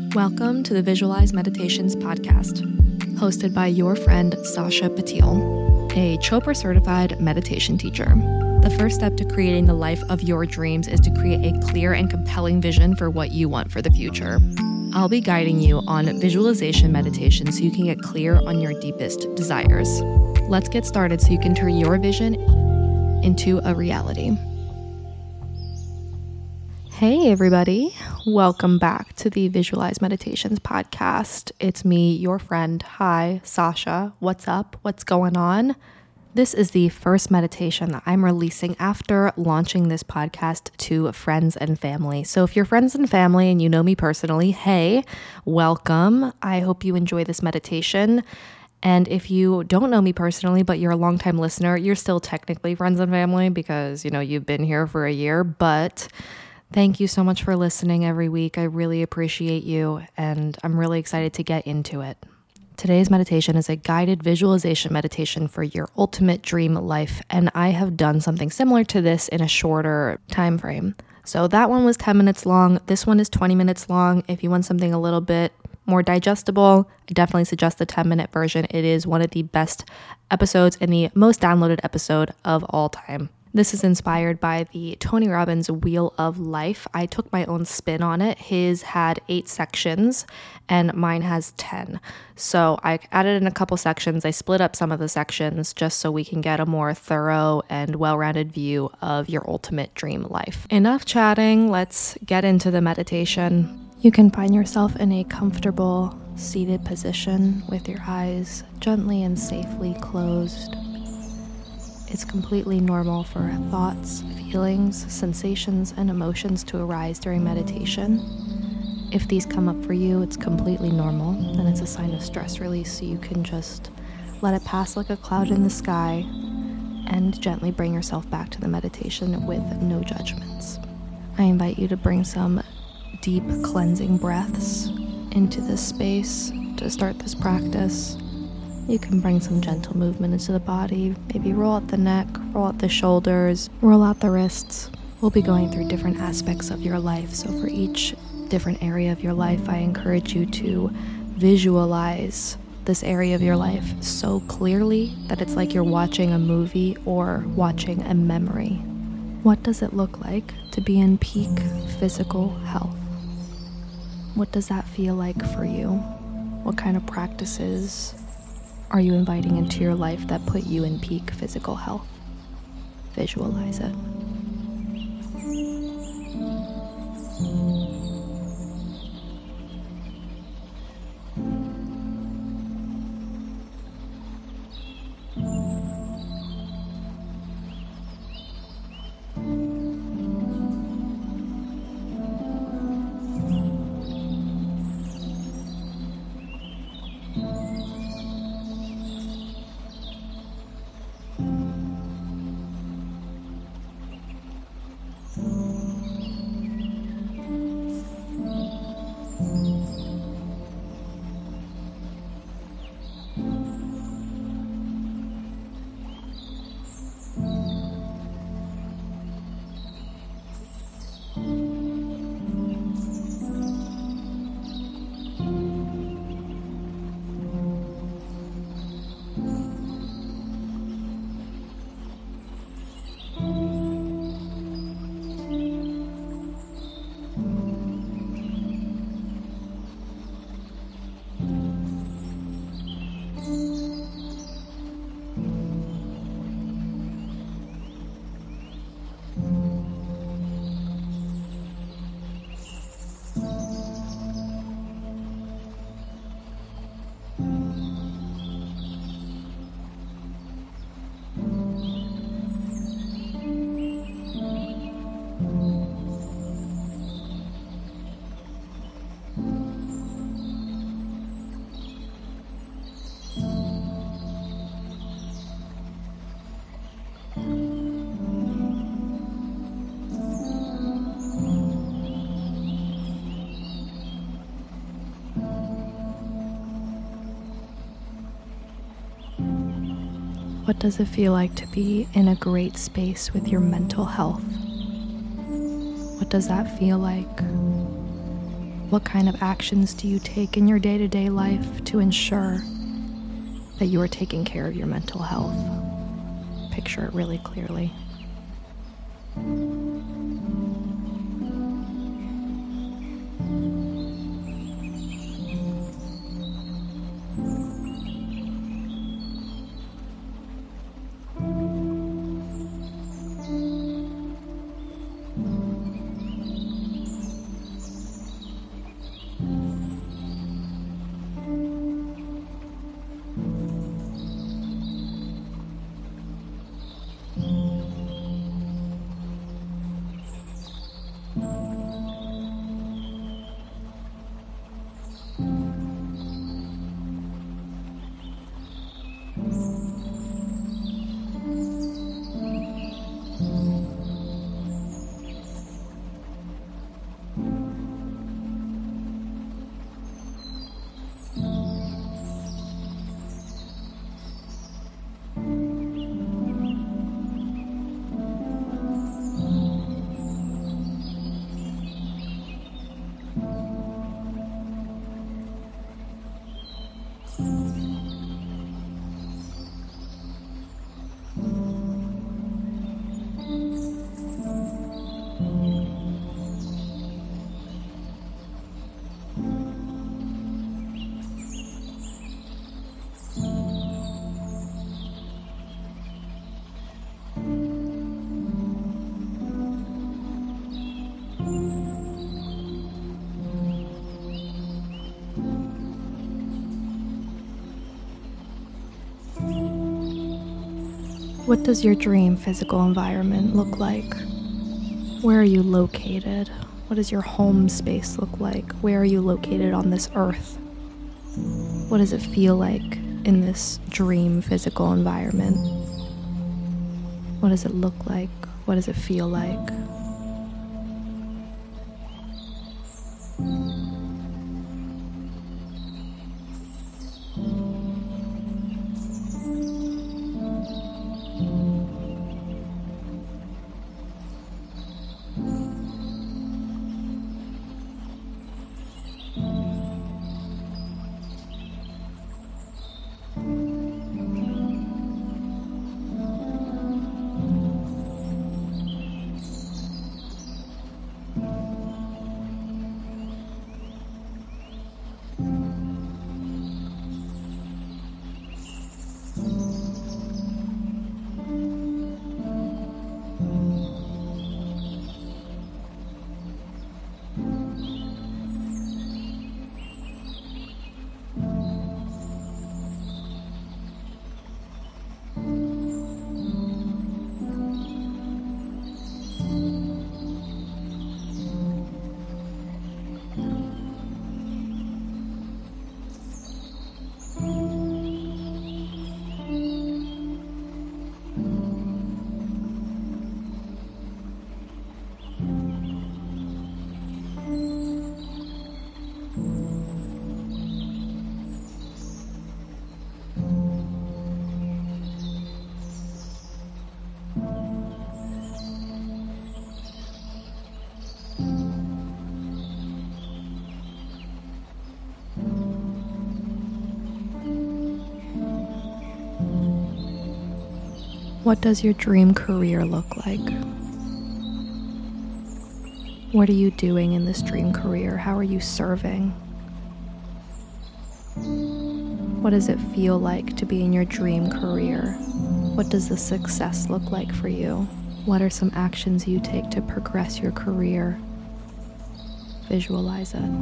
Welcome to the Visualize Meditations podcast, hosted by your friend Sasha Patil, a Chopra certified meditation teacher. The first step to creating the life of your dreams is to create a clear and compelling vision for what you want for the future. I'll be guiding you on visualization meditation so you can get clear on your deepest desires. Let's get started so you can turn your vision into a reality. Hey everybody, welcome back to the Visualize Meditations podcast. It's me, your friend. Hi, Sasha. What's up? What's going on? This is the first meditation that I'm releasing after launching this podcast to friends and family. So if you're friends and family and you know me personally, hey, welcome. I hope you enjoy this meditation. And if you don't know me personally, but you're a longtime listener, you're still technically friends and family because, you've been here for a year, but thank you so much for listening every week. I really appreciate you, and I'm really excited to get into it. Today's meditation is a guided visualization meditation for your ultimate dream life, and I have done something similar to this in a shorter time frame. So that one was 10 minutes long. This one is 20 minutes long. If you want something a little bit more digestible, I definitely suggest the 10-minute version. It is one of the best episodes and the most downloaded episode of all time. This is inspired by the Tony Robbins Wheel of Life. I took my own spin on it. His had 8 sections and mine has 10. So I added in a couple sections. I split up some of the sections just so we can get a more thorough and well-rounded view of your ultimate dream life. Enough chatting. Let's get into the meditation. You can find yourself in a comfortable seated position with your eyes gently and safely closed. It's completely normal for thoughts, feelings, sensations, and emotions to arise during meditation. If these come up for you, it's completely normal, and it's a sign of stress release, so you can just let it pass like a cloud in the sky and gently bring yourself back to the meditation with no judgments. I invite you to bring some deep cleansing breaths into this space to start this practice. You can bring some gentle movement into the body, maybe roll out the neck, roll out the shoulders, roll out the wrists. We'll be going through different aspects of your life, so for each different area of your life, I encourage you to visualize this area of your life so clearly that it's like you're watching a movie or watching a memory. What does it look like to be in peak physical health? What does that feel like for you? What kind of practices are you inviting into your life that put you in peak physical health? Visualize it. What does it feel like to be in a great space with your mental health? What does that feel like? What kind of actions do you take in your day-to-day life to ensure that you are taking care of your mental health? Picture it really clearly. What does your dream physical environment look like? Where are you located? What does your home space look like? Where are you located on this earth? What does it feel like in this dream physical environment? What does it look like? What does it feel like? What does your dream career look like? What are you doing in this dream career? How are you serving? What does it feel like to be in your dream career? What does the success look like for you? What are some actions you take to progress your career? Visualize it.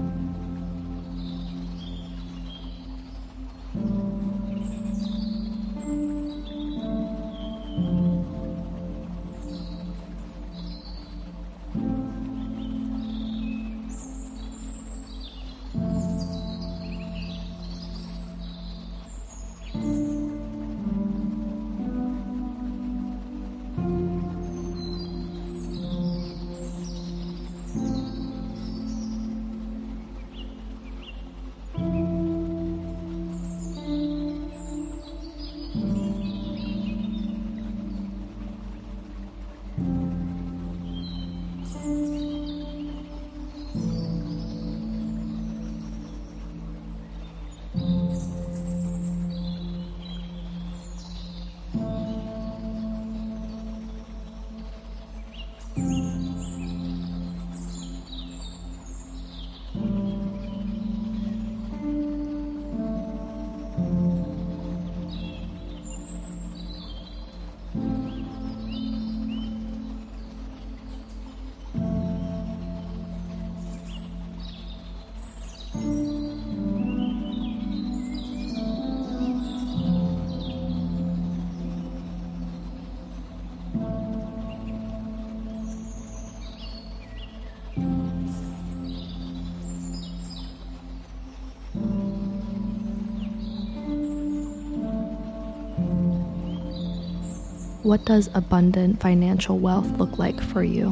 What does abundant financial wealth look like for you?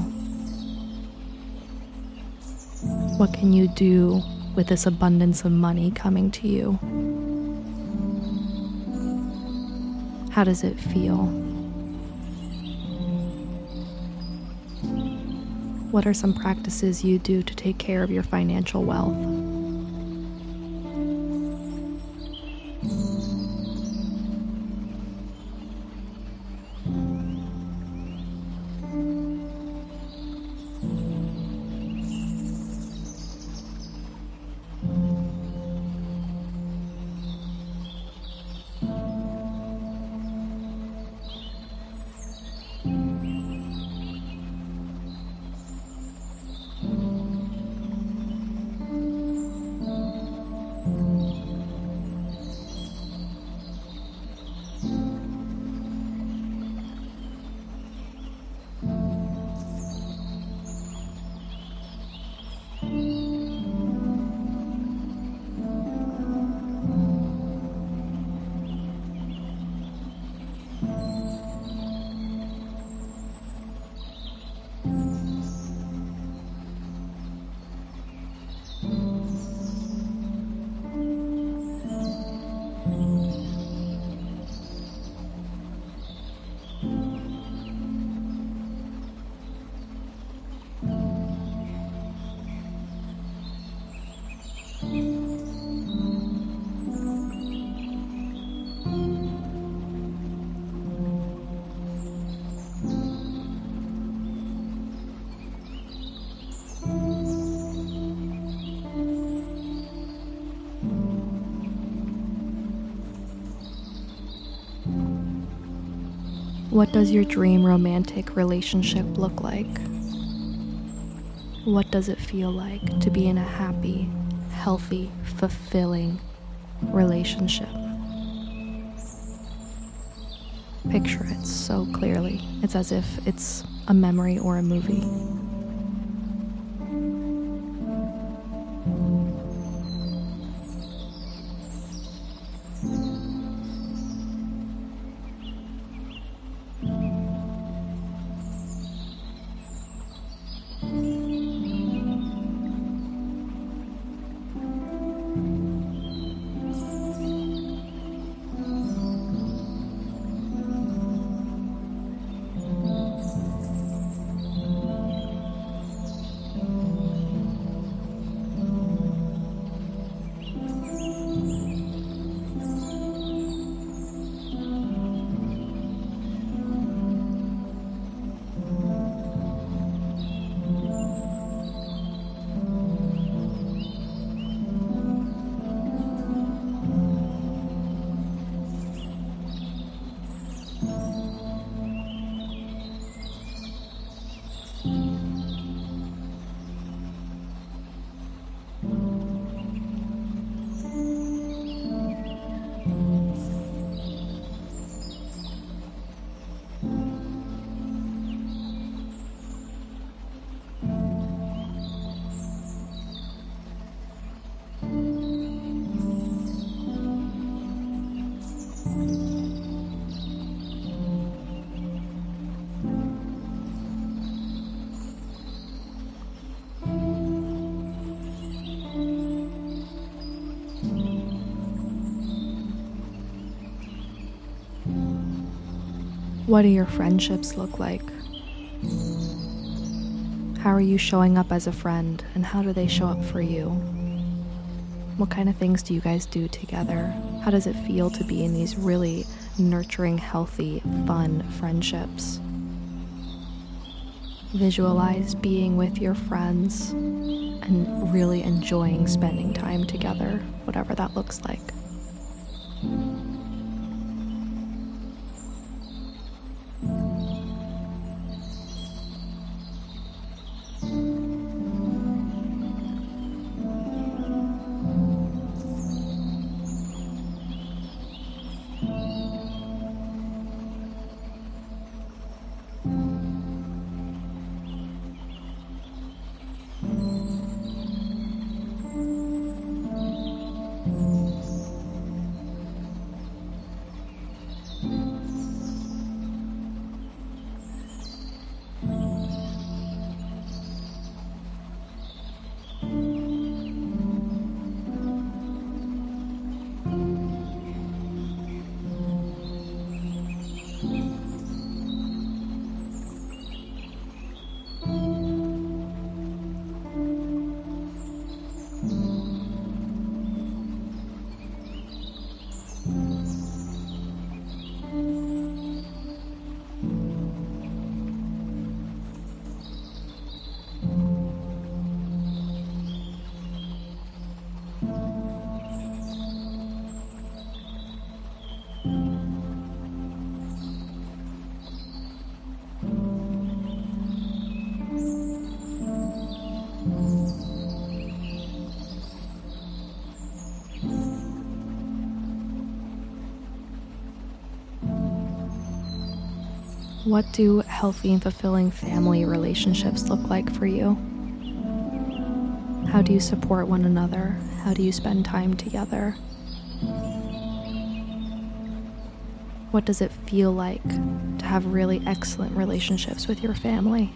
What can you do with this abundance of money coming to you? How does it feel? What are some practices you do to take care of your financial wealth? What does your dream romantic relationship look like? What does it feel like to be in a happy, healthy, fulfilling relationship? Picture it so clearly. It's as if it's a memory or a movie. What do your friendships look like? How are you showing up as a friend, and how do they show up for you? What kind of things do you guys do together? How does it feel to be in these really nurturing, healthy, fun friendships? Visualize being with your friends and really enjoying spending time together, whatever that looks like. What do healthy and fulfilling family relationships look like for you? How do you support one another? How do you spend time together? What does it feel like to have really excellent relationships with your family?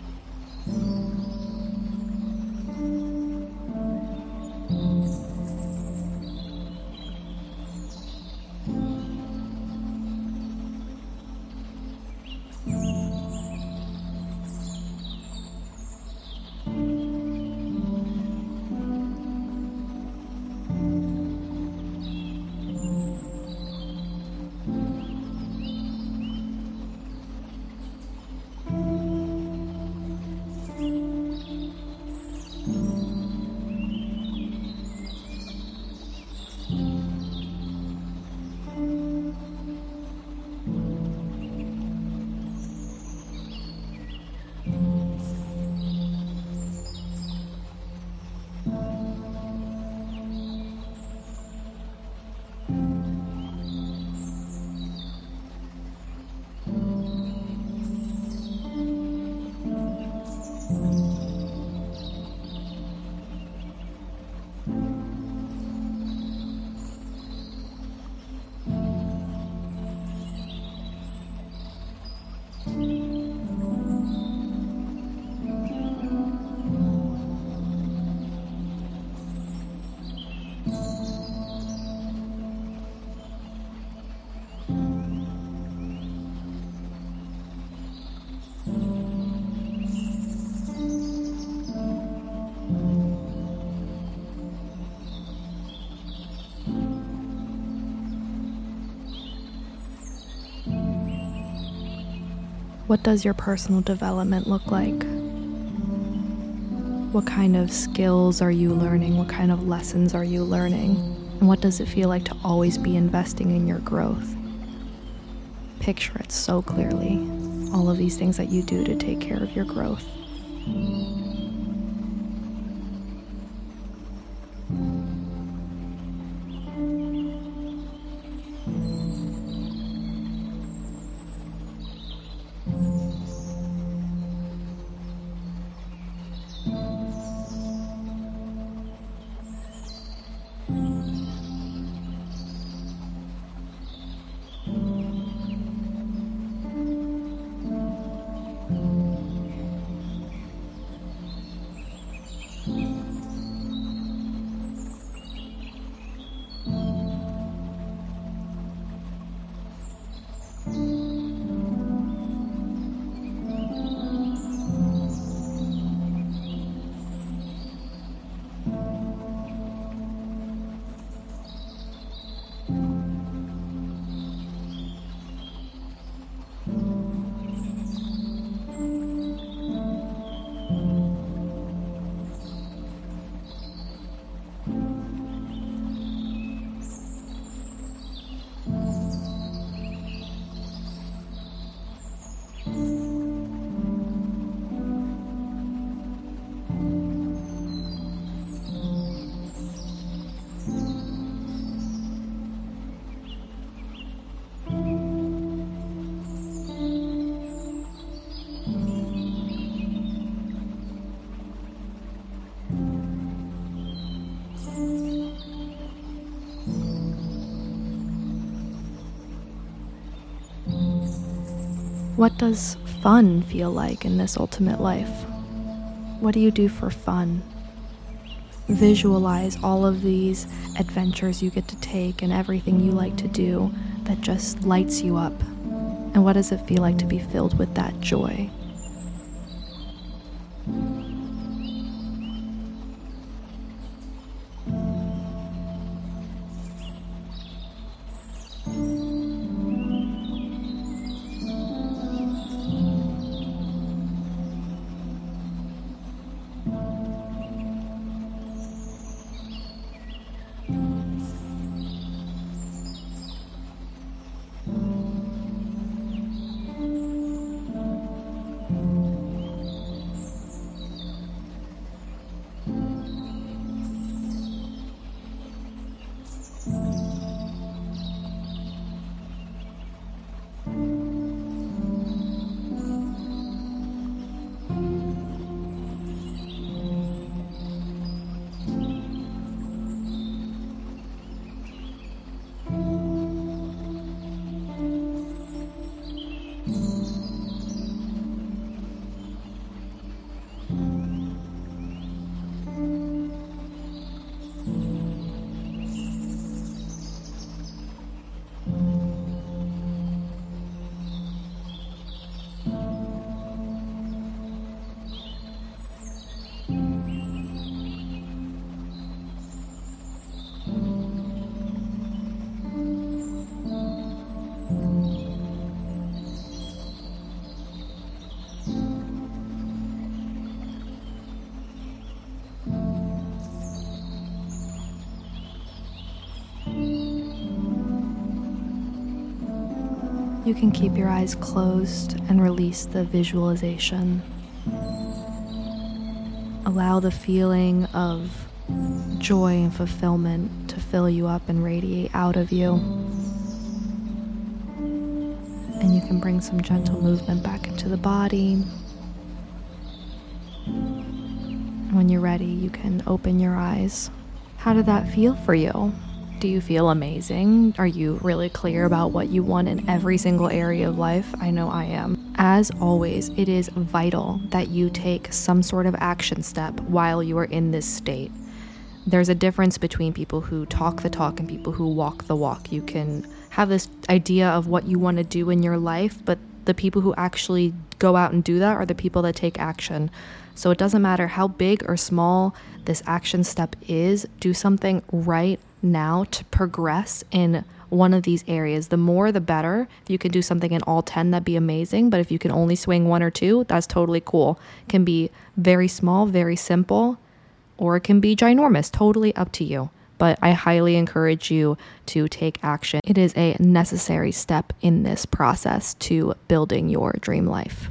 What does your personal development look like? What kind of skills are you learning? What kind of lessons are you learning? And what does it feel like to always be investing in your growth? Picture it so clearly, all of these things that you do to take care of your growth. What does fun feel like in this ultimate life? What do you do for fun? Visualize all of these adventures you get to take and everything you like to do that just lights you up. And what does it feel like to be filled with that joy? You can keep your eyes closed and release the visualization. Allow the feeling of joy and fulfillment to fill you up and radiate out of you. And you can bring some gentle movement back into the body. When you're ready, you can open your eyes. How did that feel for you? Do you feel amazing? Are you really clear about what you want in every single area of life? I know I am. As always, it is vital that you take some sort of action step while you are in this state. There's a difference between people who talk the talk and people who walk the walk. You can have this idea of what you want to do in your life, but the people who actually go out and do that are the people that take action. So it doesn't matter how big or small this action step is, do something right now to progress in one of these areas. The more, the better. If you can do something in all 10, that'd be amazing. But if you can only swing 1 or 2, that's totally cool. It can be very small, very simple, or it can be ginormous, totally up to you. But I highly encourage you to take action. It is a necessary step in this process to building your dream life.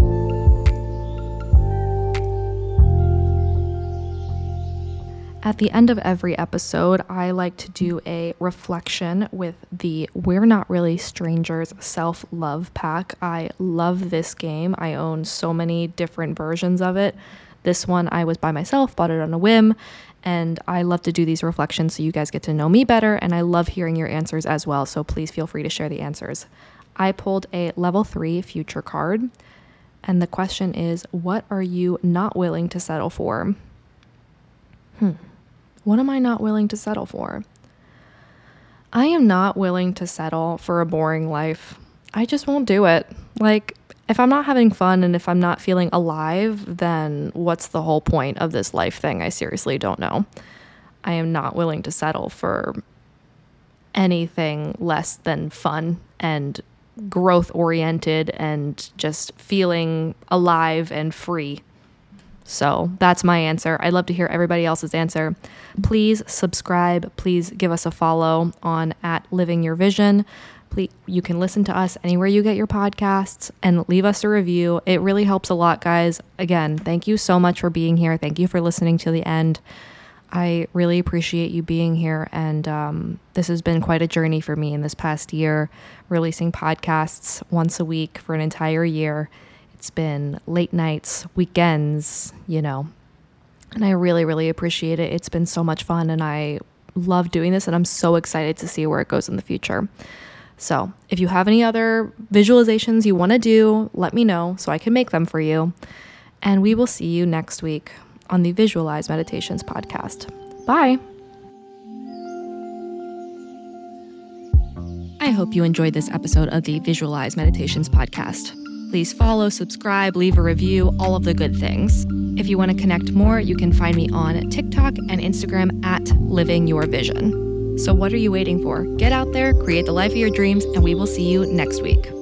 At the end of every episode, I like to do a reflection with the We're Not Really Strangers self-love pack. I love this game. I own so many different versions of it. This one I was by myself, bought it on a whim, and I love to do these reflections so you guys get to know me better, and I love hearing your answers as well, so please feel free to share the answers. I pulled a level 3 future card, and the question is, what are you not willing to settle for? What am I not willing to settle for? I am not willing to settle for a boring life. I just won't do it. Like, if I'm not having fun and if I'm not feeling alive, then what's the whole point of this life thing? I seriously don't know. I am not willing to settle for anything less than fun and growth-oriented and just feeling alive and free. So that's my answer. I'd love to hear everybody else's answer. Please subscribe. Please give us a follow on @LivingYourVision. Please, you can listen to us anywhere you get your podcasts and leave us a review. It really helps a lot, guys. Again, thank you so much for being here. Thank you for listening to the end. I really appreciate you being here. And this has been quite a journey for me in this past year, releasing podcasts once a week for an entire year. It's been late nights, weekends, and I really, really appreciate it. It's been so much fun and I love doing this and I'm so excited to see where it goes in the future. So if you have any other visualizations you want to do, let me know so I can make them for you. And we will see you next week on the Visualize Meditations podcast. Bye. I hope you enjoyed this episode of the Visualize Meditations podcast. Please follow, subscribe, leave a review, all of the good things. If you want to connect more, you can find me on TikTok and Instagram @LivingYourVision. So what are you waiting for? Get out there, create the life of your dreams, and we will see you next week.